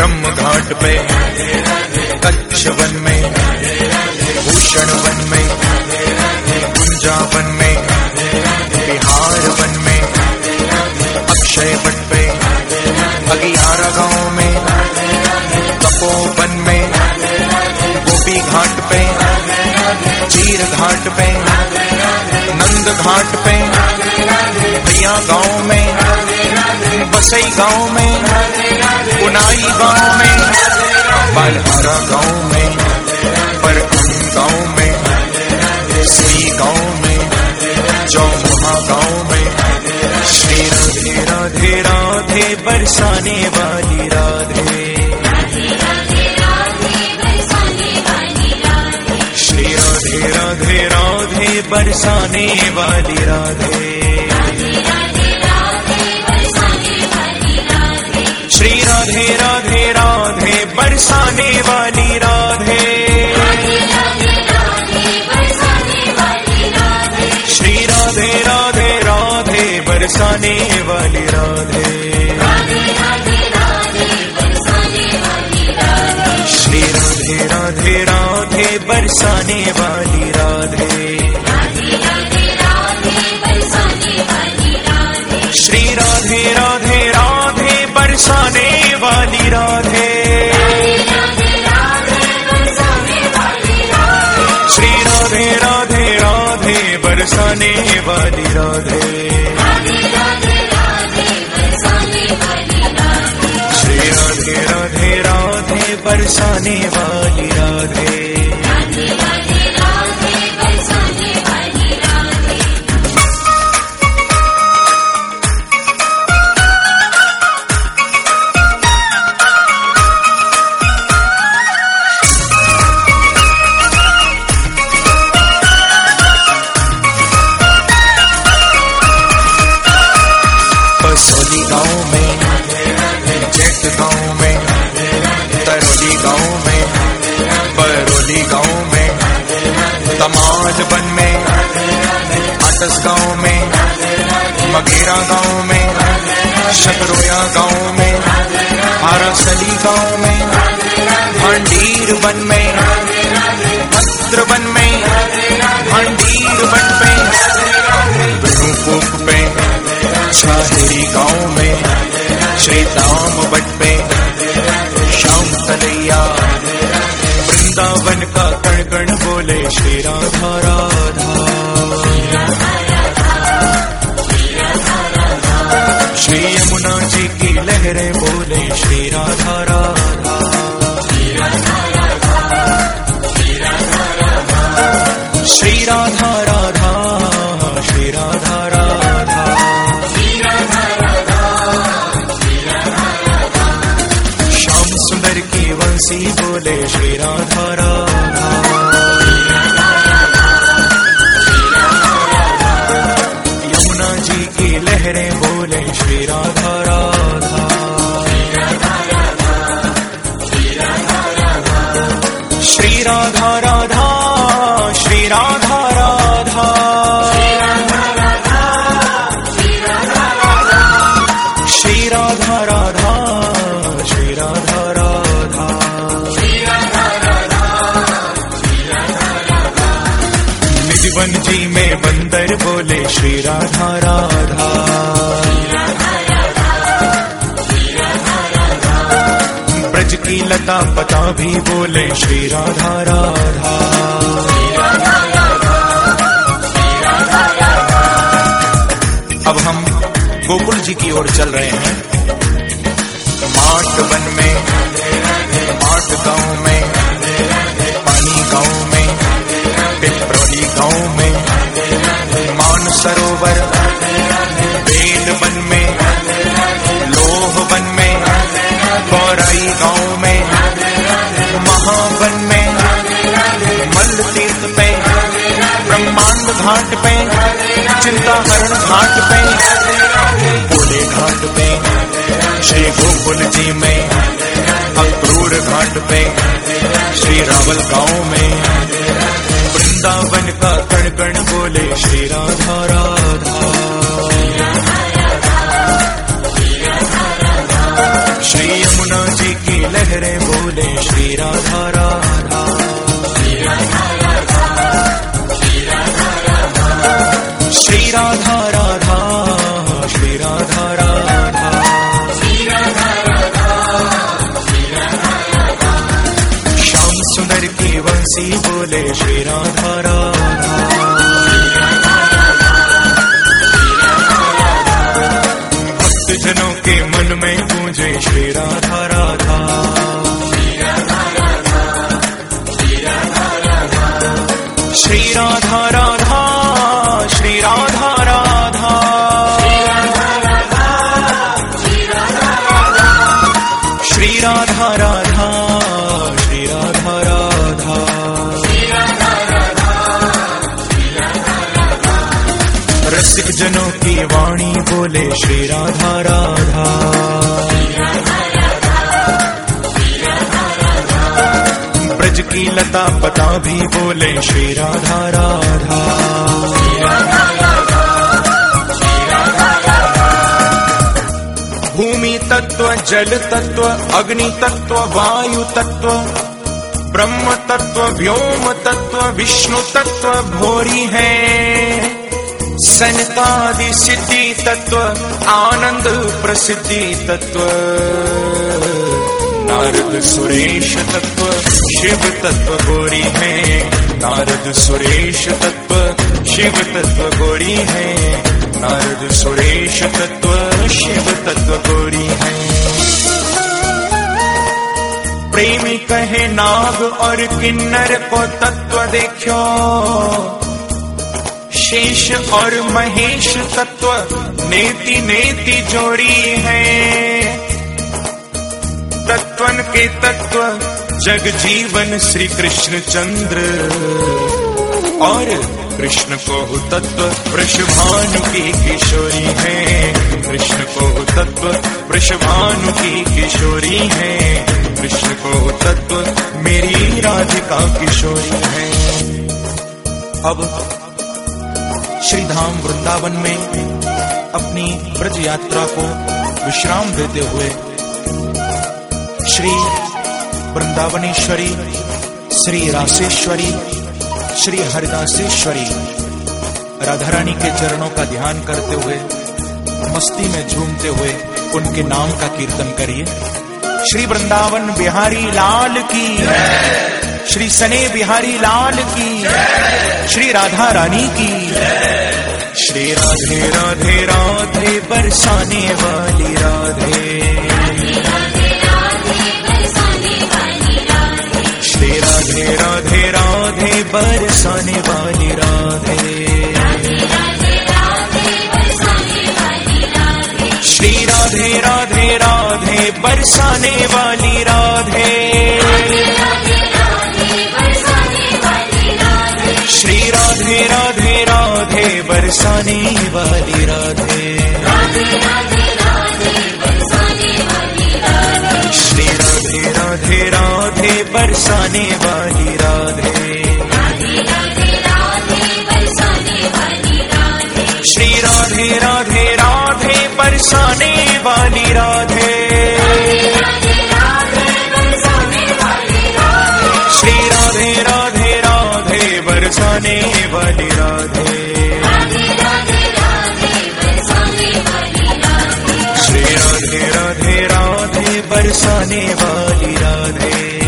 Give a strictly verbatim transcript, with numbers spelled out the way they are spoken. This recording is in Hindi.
ब्रह्म घाट पे, कच्छ वन में, भूषण वन में, कुंजा वन में, बिहार वन में, अक्षय वट पे, अगियारा गांव में, तपोवन में, गोपी घाट पे, चीर घाट पे, नंद घाट पे, भैया गांव में, बसई गांव में, उनाई गांव में, बालहारा गांव में, परकुन गांव में, सुई गांव में, चौमुहा गांव में। श्री राधे राधे राधे बरसाने वाली राधे, श्री राधे राधे राधे बरसाने वाली राधे, श्री राधे राधे राधे बरसाने वाली राधे, श्री राधे राधे राधे बरसाने वाली राधे, श्री राधे राधे राधे बरसाने वाली राधे, श्री राधे राधे राधे बरसाने वाली राधे, श्री राधे राधे राधे बरसाने वाली राधे, श्री राधे राधे राधे बरसाने वाली राधे। बसोली गांव में, जेठ गांव में, तरौली गांव में, बरौली गांव में, तमाल वन में, आटस गांव में, मगेरा गांव में, शकरोया गांव में, हारासली गांव में, भांडीर वन में, भद्र वन में, भांडीर वन में, रूपुक पे, शाहरी गांव में, श्रीधाम बट पे, श्याम तलैया, वृंदावन का कण कण बोले श्री राधा राधा, श्री यमुना जी की लहरें बोले श्री राधा राधा, श्री राधा राधा, श्री राधा राधा, श्याम सुंदर की वंशी बोले श्री राधा राधा, यमुना जी की लहरें बोले श्री राधा राधा, श्री राधा राधा, श्री राधा राधा, श्री राधा राधा, श्री राधा राधा, निजवन जी में बंदर बोले श्री राधा राधा, ब्रज की लता पता भी बोले श्री राधा राधा, अब हम गोकुल जी की ओर चल रहे हैं। माट वन में, माट गांव में, पानी गांव में, पिपरौली गांव में, मान सरोवर, बेल वन में, लोह वन में, गौराई गांव में, महावन में, मल्ल तीर्थ पे, ब्रह्मांड घाट पे, चिंताहरण घाट पे, बोले घाट पे, श्री गोकुल जी में, अक्रूर घाट पे, श्री रावल गांव में, वृंदावन का कण कण बोले श्री राधा राधा, श्री यमुना जी की लहरें बोले श्री राधा राधा। श्री राधा राधा, श्री राधा राधा, श्री राधा राधा, श्री राधा राधा, श्री राधा राधा, श्री राधा राधा। श्याम सुंदर की वंशी बोले श्री राधा राधा। जनों के मन में गूंजे श्री राधा राधा। श्री राधा राधा, श्री राधा राधा, श्री राधा राधा, श्री राधा राधा, श्री राधा राधा, श्री राधा राधा, श्री राधा राधा, श्री राधा राधा, श्री राधा राधा, श्री राधा राधा। रसिक जनों की वाणी बोले श्री राधा राधा। श्री राधा राधा, श्री राधा राधा, ब्रज की लता पता भी बोले श्री राधा राधा। श्री राधा राधा, श्री राधा राधा। भूमि तत्व, जल तत्व, अग्नि तत्व, वायु तत्व, ब्रह्म तत्व, व्योम तत्व, विष्णु तत्व भोरी है। सनकादि सिद्धि तत्व, आनंद प्रसिद्धि तत्व, नारद सुरेश तत्व, शिव तत्व गोरी है। नारद सुरेश तत्व, शिव तत्व गोरी है। नारद सुरेश तत्व, शिव तत्व गोरी है। प्रेमी कहे नाग और किन्नर को तत्व देखो, शेष और महेश तत्व नेति नेति जोड़ी है। तत्वन के तत्व जग जीवन श्री कृष्ण चंद्र, और कृष्ण को तत्व वृषभानु की किशोरी है। कृष्ण को तत्व वृषभानु की किशोरी है। कृष्ण को तत्व मेरी राधिका किशोरी है। अब श्री धाम वृंदावन में अपनी ब्रज यात्रा को विश्राम देते हुए श्री वृंदावनेश्वरी, श्री रासेश्वरी, श्री हरिदासेश्वरी राधा रानी के चरणों का ध्यान करते हुए, मस्ती में झूमते हुए उनके नाम का कीर्तन करिए। श्री वृंदावन बिहारी लाल की, श्री सने बिहारी लाल की, श्री राधा रानी की। श्री राधे राधे राधे बरसाने वाली राधे। श्री राधे राधे राधे बरसाने वाली राधे। श्री राधे राधे राधे बरसाने वाली राधे। श्री राधे राधे राधे बरसाने वाली राधे। श्री राधे राधे राधे बरसाने वाली राधे। श्री राधे राधे राधे बरसाने वाली राधे। श्री राधे राधे राधे बरसाने वाली राधे। श्री राधे राधे राधे बरसाने वाली राधे।